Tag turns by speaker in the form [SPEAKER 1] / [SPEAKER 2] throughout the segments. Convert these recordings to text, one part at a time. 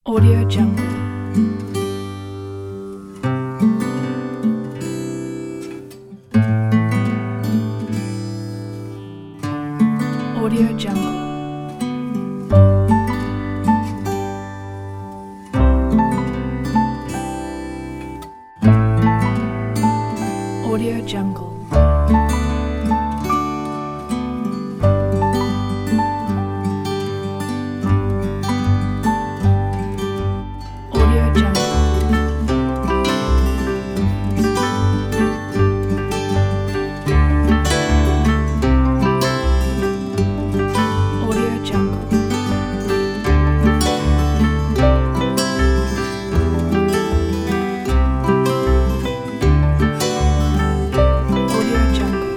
[SPEAKER 1] Audio Jungle. Audio Jungle. Audio Jungle. Audio Jungle. Audio Jungle. Audio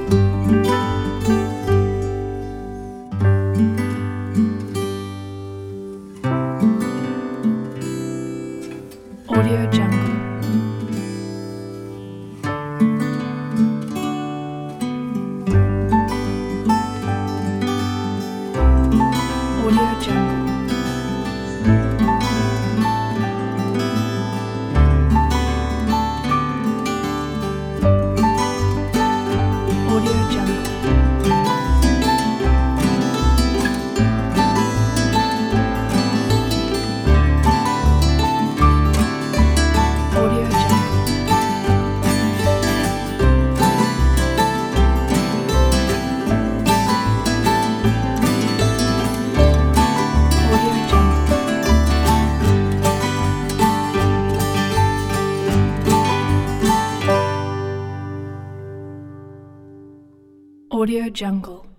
[SPEAKER 1] Jungle. Audio Jungle. Audio Jungle. Audio Jungle. Audio Jungle. Audio Jungle.